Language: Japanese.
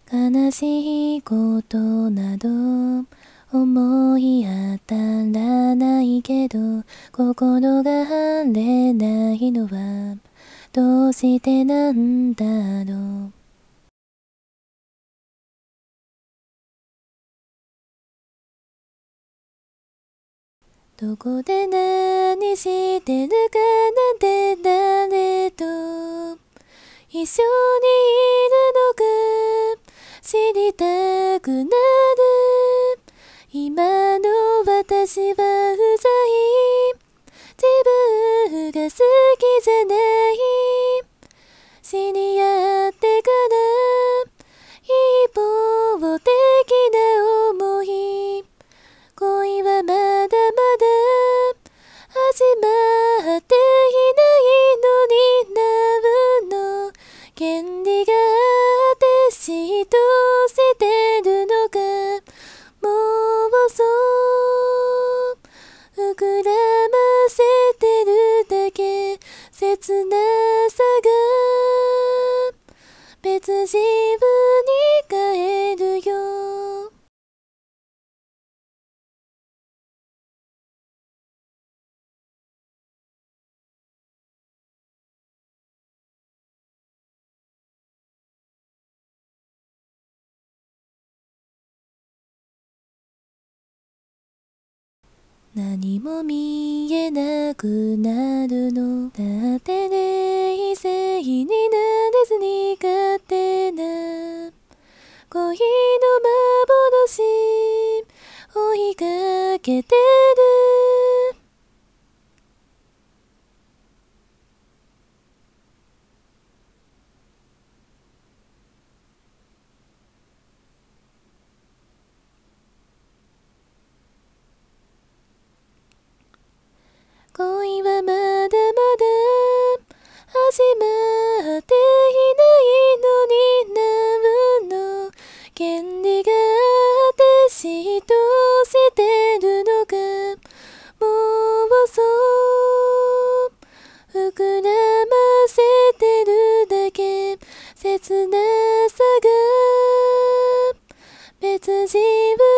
悲しいことなど思い当たらないけど、心が晴れないのはどうしてなんだろう。どこで何してるかなんて誰と一緒にいるのか知りたくなる。今の私はうざい。自分が好きじゃない。知り合ってから一方的な思い。恋はまだまだ始まっていないのになるの。権利が私としてるのか。もうそう膨らませてるだけ。切なさが別自分に変えるよ。何も見えなくなるのだって冷静になれずに勝手な恋の幻追いかけてる。恋はまだまだ始まっていないのになるの。権利が私としてるのか。もうそう膨らませてるだけ。切なさが別自分